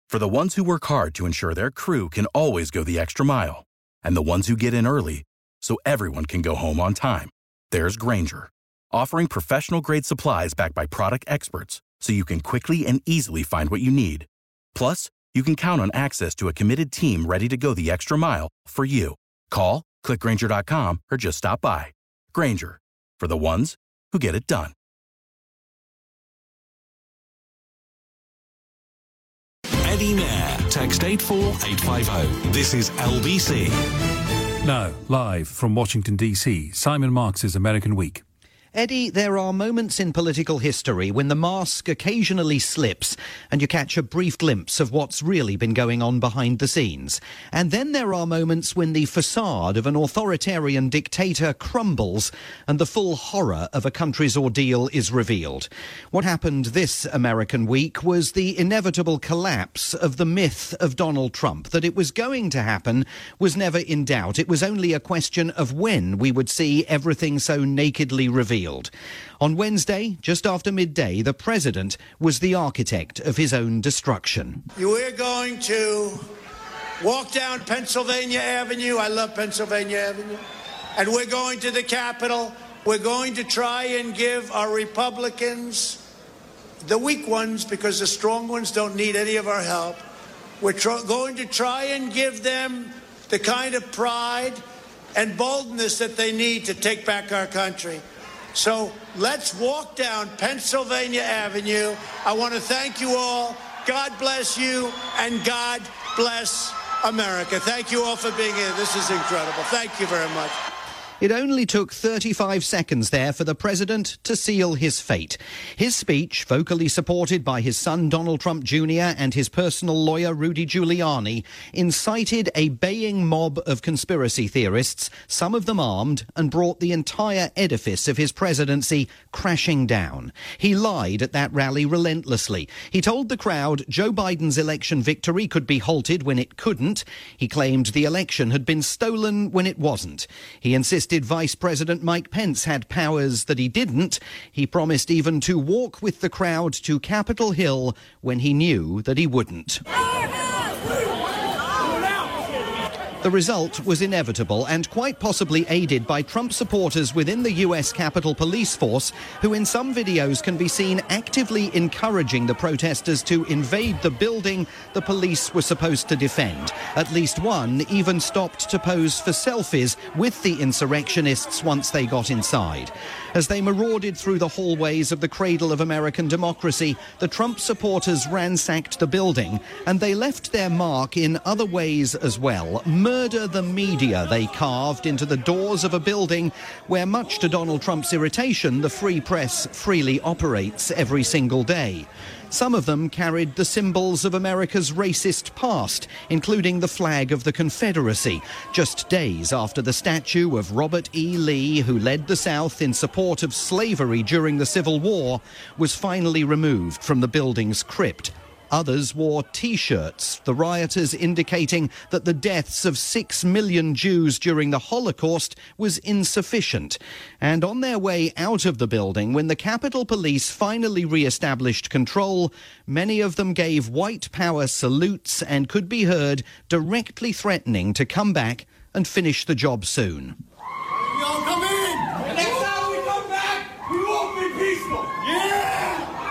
For the ones who work hard to ensure their crew can always go the extra mile, and the ones who get in early so everyone can go home on time, there's Grainger, offering professional-grade supplies backed by product experts so you can quickly and easily find what you need. Plus, you can count on access to a committed team ready to go the extra mile for you. Call, click Grainger.com, or just stop by. Grainger, for the ones who get it done. Eddie Mair. Text 84850. This is LBC. Now, live from Washington, D.C., Simon Marks' American Week. Eddie, there are moments in political history when the mask occasionally slips and you catch a brief glimpse of what's really been going on behind the scenes. And then there are moments when the facade of an authoritarian dictator crumbles and the full horror of a country's ordeal is revealed. What happened this American week was the inevitable collapse of the myth of Donald Trump. That it was going to happen was never in doubt. It was only a question of when we would see everything so nakedly revealed. On Wednesday, just after midday, the president was the architect of his own destruction. We're going to walk down Pennsylvania Avenue. I love Pennsylvania Avenue. And we're going to the Capitol. We're going to try and give our Republicans, the weak ones, because the strong ones don't need any of our help. We're going to try and give them the kind of pride and boldness that they need to take back our country. So let's walk down Pennsylvania Avenue. I want to thank you all. God bless you, and God bless America. Thank you all for being here. This is incredible. Thank you very much. It only took 35 seconds there for the president to seal his fate. His speech, vocally supported by his son Donald Trump Jr. and his personal lawyer Rudy Giuliani, incited a baying mob of conspiracy theorists, some of them armed, and brought the entire edifice of his presidency crashing down. He lied at that rally relentlessly. He told the crowd Joe Biden's election victory could be halted when it couldn't. He claimed the election had been stolen when it wasn't. He insisted Vice President Mike Pence had powers that he didn't. He promised even to walk with the crowd to Capitol Hill when he knew that he wouldn't. The result was inevitable and quite possibly aided by Trump supporters within the US Capitol Police Force, who in some videos can be seen actively encouraging the protesters to invade the building the police were supposed to defend. At least one even stopped to pose for selfies with the insurrectionists once they got inside. As they marauded through the hallways of the cradle of American democracy, the Trump supporters ransacked the building, and they left their mark in other ways as well. Murder the media they carved into the doors of a building where, much to Donald Trump's irritation, the free press freely operates every single day. Some of them carried the symbols of America's racist past, including the flag of the Confederacy, just days after the statue of Robert E. Lee, who led the South in support of slavery during the Civil War, was finally removed from the building's crypt. Others wore T-shirts, the rioters indicating that the deaths of 6 million Jews during the Holocaust was insufficient. And on their way out of the building, when the Capitol Police finally re-established control, many of them gave white power salutes and could be heard directly threatening to come back and finish the job soon. Y'all come in! And next time we come back, we won't be peaceful! Yeah!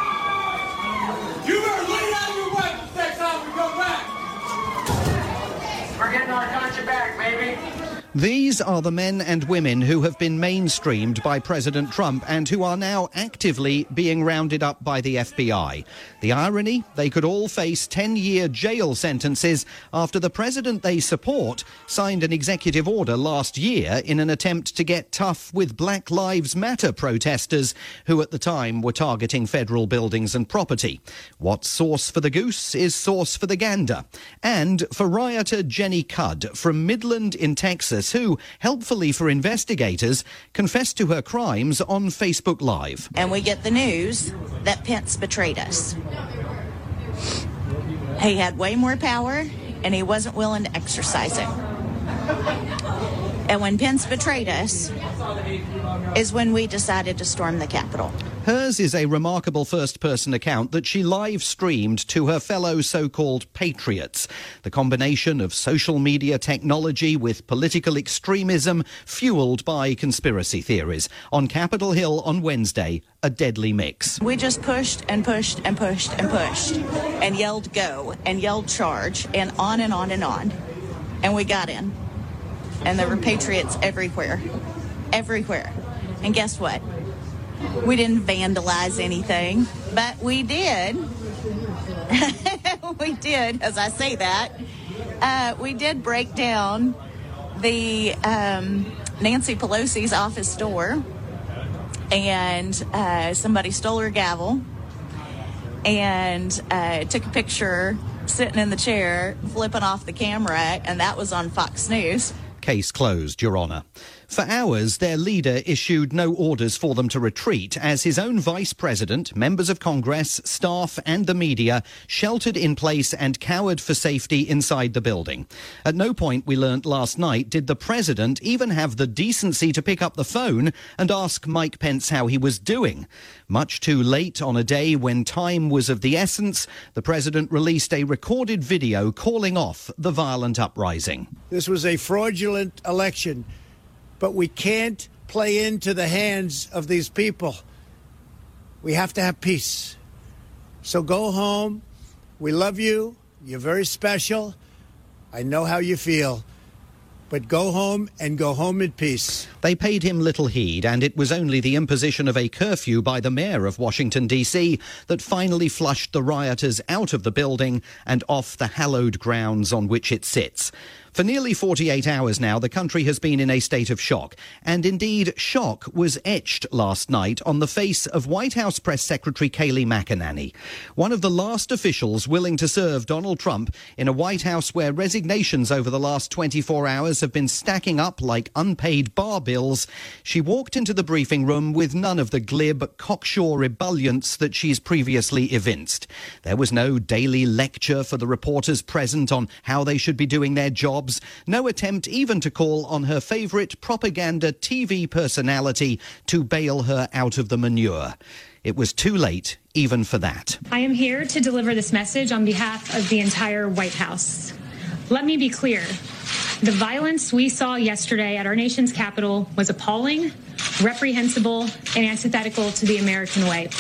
You better lay down your weapons next time we come back! We're getting our country back, baby! These are the men and women who have been mainstreamed by President Trump and who are now actively being rounded up by the FBI. The irony? They could all face 10-year jail sentences after the president they support signed an executive order last year in an attempt to get tough with Black Lives Matter protesters who at the time were targeting federal buildings and property. What's sauce for the goose is sauce for the gander. And for rioter Jenny Cudd from Midland in Texas, who, helpfully for investigators, confessed to her crimes on Facebook Live. And we get the news that Pence betrayed us. He had way more power, and he wasn't willing to exercise it. And when Pence betrayed us is when we decided to storm the Capitol. Hers is a remarkable first-person account that she live-streamed to her fellow so-called patriots. The combination of social media technology with political extremism fueled by conspiracy theories. On Capitol Hill on Wednesday, a deadly mix. We just pushed and pushed and pushed and pushed and yelled go and yelled charge and on and on and on. And we got in. And there were patriots everywhere. Everywhere. And guess what? We didn't vandalize anything, but we did. We did, as I say that. We did break down the Nancy Pelosi's office door, and somebody stole her gavel and took a picture sitting in the chair, flipping off the camera, and that was on Fox News. Case closed, Your Honour. For hours, their leader issued no orders for them to retreat as his own vice president, members of Congress, staff and the media sheltered in place and cowered for safety inside the building. At no point, we learnt last night, did the president even have the decency to pick up the phone and ask Mike Pence how he was doing. Much too late on a day when time was of the essence, the president released a recorded video calling off the violent uprising. This was a fraudulent election. But we can't play into the hands of these people. We have to have peace. So go home. We love you. You're very special. I know how you feel. But go home and go home in peace. They paid him little heed, and it was only the imposition of a curfew by the mayor of Washington, D.C. that finally flushed the rioters out of the building and off the hallowed grounds on which it sits. For nearly 48 hours now, the country has been in a state of shock. And indeed, shock was etched last night on the face of White House Press Secretary Kayleigh McEnany, one of the last officials willing to serve Donald Trump in a White House where resignations over the last 24 hours have been stacking up like unpaid bar bills. She walked into the briefing room with none of the glib, cocksure ebullience that she's previously evinced. There was no daily lecture for the reporters present on how they should be doing their jobs. No attempt even to call on her favourite propaganda TV personality to bail her out of the manure. It was too late even for that. I am here to deliver this message on behalf of the entire White House. Let me be clear. The violence we saw yesterday at our nation's capital was appalling, reprehensible, and antithetical to the American way.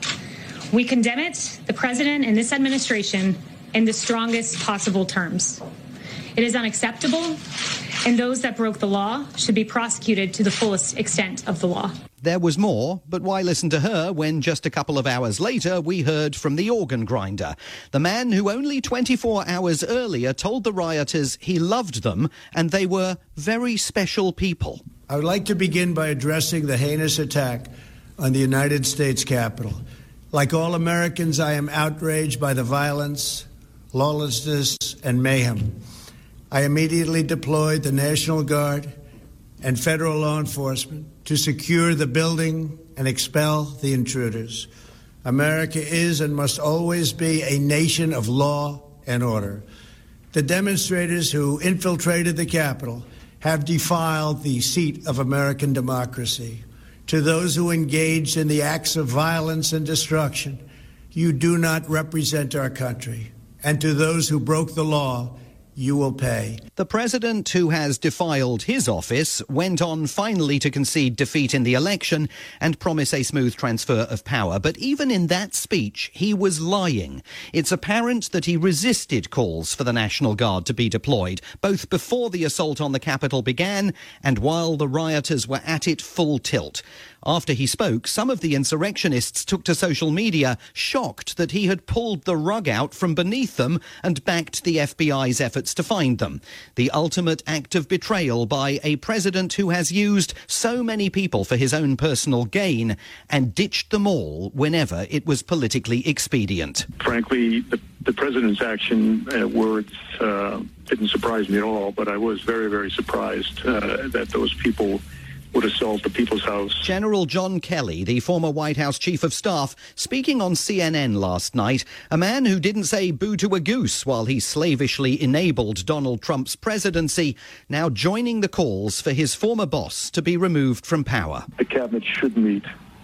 We condemn it, the president and this administration, in the strongest possible terms. It is unacceptable, and those that broke the law should be prosecuted to the fullest extent of the law. There was more, but why listen to her when just a couple of hours later we heard from the organ grinder, the man who only 24 hours earlier told the rioters he loved them and they were very special people. I would like to begin by addressing the heinous attack on the United States Capitol. Like all Americans, I am outraged by the violence, lawlessness, and mayhem. I immediately deployed the National Guard and federal law enforcement to secure the building and expel the intruders. America is and must always be a nation of law and order. The demonstrators who infiltrated the Capitol have defiled the seat of American democracy. To those who engaged in the acts of violence and destruction, you do not represent our country. And to those who broke the law, you will pay. The president, who has defiled his office, went on finally to concede defeat in the election and promise a smooth transfer of power. But even in that speech, he was lying. It's apparent that he resisted calls for the National Guard to be deployed, both before the assault on the Capitol began and while the rioters were at it full tilt. After he spoke, some of the insurrectionists took to social media, shocked that he had pulled the rug out from beneath them and backed the FBI's efforts to find them. The ultimate act of betrayal by a president who has used so many people for his own personal gain and ditched them all whenever it was politically expedient. Frankly, the president's action words didn't surprise me at all, but I was very, very surprised that those people would assault the People's House. General John Kelly, the former White House Chief of Staff, speaking on CNN last night, a man who didn't say boo to a goose while he slavishly enabled Donald Trump's presidency, now joining the calls for his former boss to be removed from power. The cabinet should meet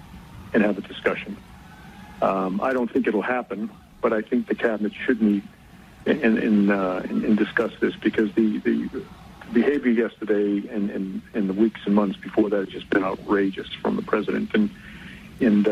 and have a discussion. I don't think it'll happen, but I think the cabinet should meet and discuss this, because the behavior yesterday and the weeks and months before that has just been outrageous from the president. And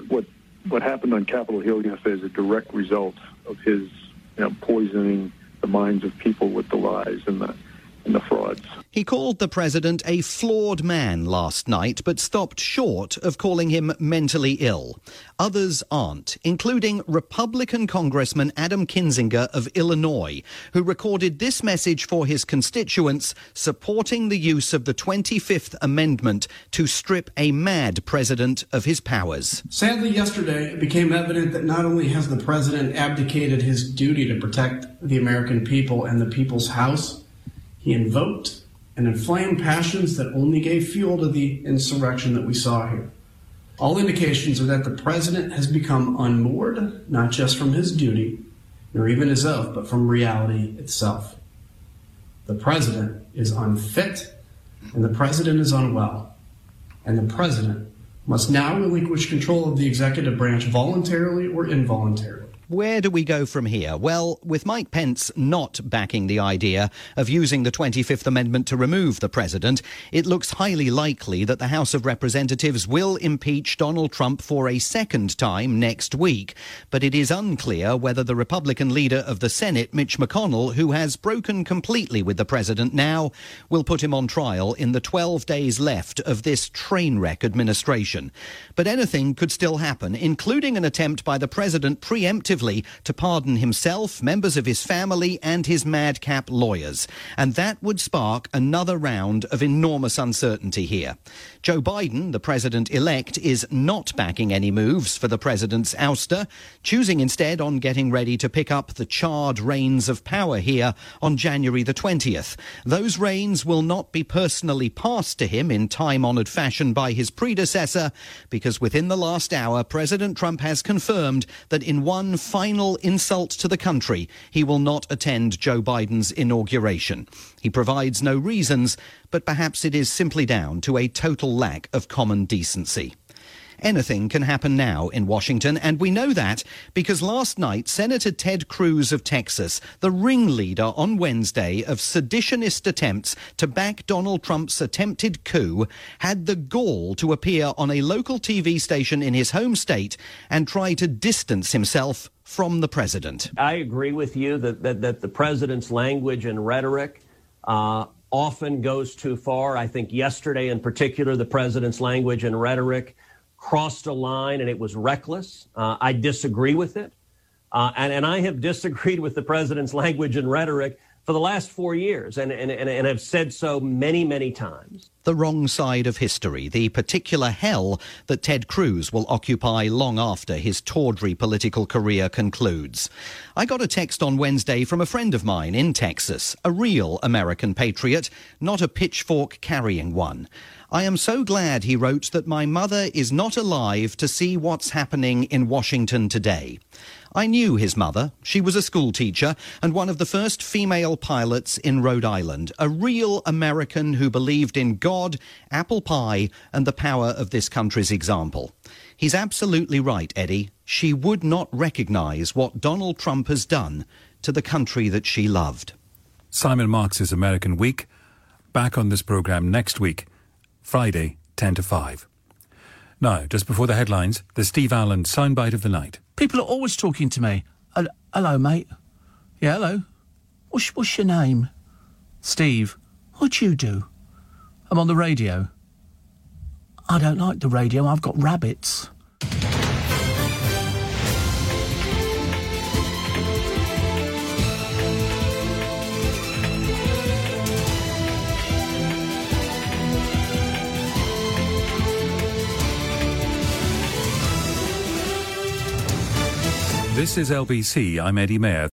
what happened on Capitol Hill yesterday is a direct result of his poisoning the minds of people with the lies and the frauds. He called the president a flawed man last night, but stopped short of calling him mentally ill. Others aren't, including Republican Congressman Adam Kinzinger of Illinois, who recorded this message for his constituents supporting the use of the 25th Amendment to strip a mad president of his powers. Sadly, yesterday, it became evident that not only has the president abdicated his duty to protect the American people and the people's house, he invoked and inflamed passions that only gave fuel to the insurrection that we saw here. All indications are that the president has become unmoored, not just from his duty, nor even his oath, but from reality itself. The president is unfit, and the president is unwell. And the president must now relinquish control of the executive branch voluntarily or involuntarily. Where do we go from here? Well, with Mike Pence not backing the idea of using the 25th Amendment to remove the president, it looks highly likely that the House of Representatives will impeach Donald Trump for a second time next week. But it is unclear whether the Republican leader of the Senate, Mitch McConnell, who has broken completely with the president now, will put him on trial in the 12 days left of this train wreck administration. But anything could still happen, including an attempt by the president preemptively to pardon himself, members of his family and his madcap lawyers. And that would spark another round of enormous uncertainty here. Joe Biden, the president-elect, is not backing any moves for the president's ouster, choosing instead on getting ready to pick up the charred reins of power here on January the 20th. Those reins will not be personally passed to him in time-honoured fashion by his predecessor, because within the last hour, President Trump has confirmed that in one final insult to the country, he will not attend Joe Biden's inauguration. He provides no reasons, but perhaps it is simply down to a total lack of common decency. Anything can happen now in Washington, and we know that because last night Senator Ted Cruz of Texas, the ringleader on Wednesday of seditionist attempts to back Donald Trump's attempted coup, had the gall to appear on a local TV station in his home state and try to distance himself from the president. I agree with you that the president's language and rhetoric often goes too far. I think yesterday in particular, the president's language and rhetoric crossed a line and it was reckless. I disagree with it. And I have disagreed with the president's language and rhetoric for the last 4 years and have said so many, many times. The wrong side of history, the particular hell that Ted Cruz will occupy long after his tawdry political career concludes. I got a text on Wednesday from a friend of mine in Texas, a real American patriot, not a pitchfork-carrying one. I am so glad, he wrote, that my mother is not alive to see what's happening in Washington today. I knew his mother. She was a school teacher and one of the first female pilots in Rhode Island, a real American who believed in God, apple pie, and the power of this country's example. He's absolutely right, Eddie. She would not recognise what Donald Trump has done to the country that she loved. Simon Marks' American Week. Back on this programme next week, Friday, 10 to 5. Now, just before the headlines, the Steve Allen soundbite of the night. People are always talking to me. Hello, mate. Yeah, hello. What's your name? Steve. What do you do? I'm on the radio. I don't like the radio. I've got rabbits. This is LBC. I'm Eddie Mayer.